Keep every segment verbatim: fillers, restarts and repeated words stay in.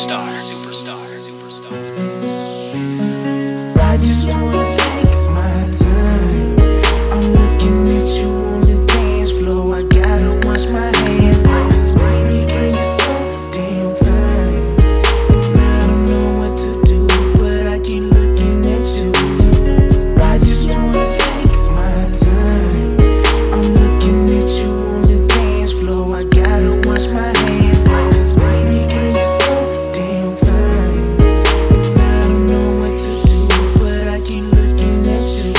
superstar, superstar, superstar. I just wanna take my time. I'm looking at you on the dance floor. I gotta wash my hands though. Baby girl, you're so damn fine, and I don't know what to do, but I keep looking at you. I just wanna take my time. I'm looking at you on the dance floor. I gotta wash my hands though. Baby girl, you're so damn fine, and I don't know what to do, but I keep looking at you.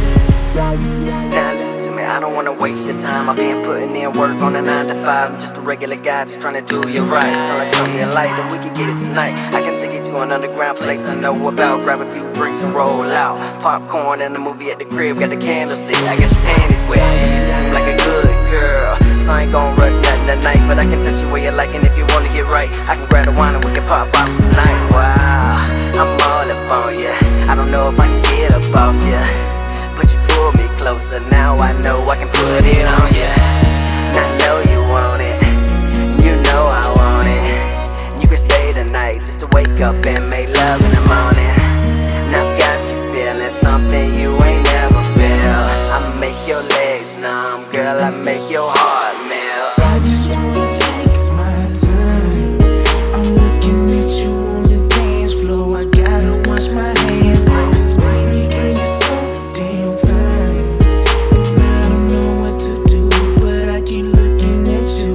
Now listen to me, I don't wanna waste your time. I've been putting in work on a nine to five. I'm just a regular guy just trying to do you right. Sound like something you like, then we can get it tonight. I can take you to an underground place I know about. Grab a few drinks and roll out. Popcorn and a movie at the crib, got the candles lit. I got your panties wet, and you seem like a good girl. So I ain't gon' rush nothing tonight, but I can touch you where you like, and if you wanna get right, I can grab the wine and we can pop bottles tonight. Wow, I'm all up on ya. I don't know if I can get up off ya, but you pull me closer, now I know I can put it on ya. And I know you want it, you know I want it. You can stay tonight just to wake up and make love in the morning. And I've got you feeling something you ain't never felt. I'ma make your legs numb, girl, I make your heart melt. I just wanna take my time. I'm looking at you on the dance floor. I gotta wash my hands though. Baby girl, you're so damn fine, and I don't know what to do, but I keep looking at you.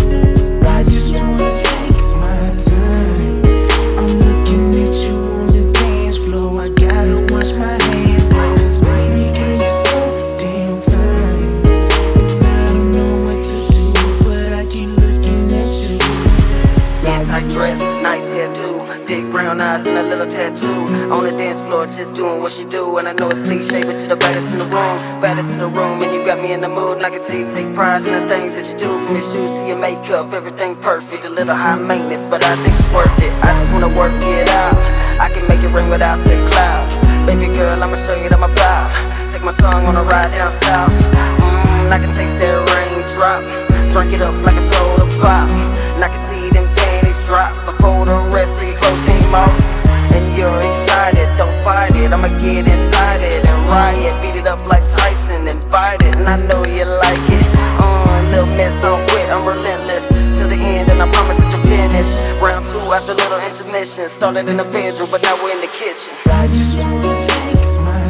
I just wanna take my time. I'm looking at you on the dance floor. I gotta wash my hands though. Baby girl, you're so damn fine, and I don't know what to do, but I keep looking at you. Skin tight dress, nice hair too. Big brown eyes and a little tattoo. On the dance floor just doing what she do. And I know it's cliche, but you're the baddest in the room. Baddest in the room, and you got me in the mood. And I can tell you take pride in the things that you do. From your shoes to your makeup, everything perfect. A little high maintenance, but I think it's worth it. I just wanna work it out. I can make it rain without the clouds. Baby girl, I'ma show you that I'm about. Take my tongue on a ride down south. Mmm, I can taste that raindrop. Drink it up like a soda pop. And I can see them panties drop before the rest of your clothes came off. And you're excited, don't fight it. I'ma get inside it and riot. Beat it up like Tyson and bite it. And I know you like it. Uh, little miss, I don't quit, I'm relentless till the end, and I promise that you'll finish. Round two after a little intermission. Started in the bedroom, but now we're in the kitchen. I just wanna take my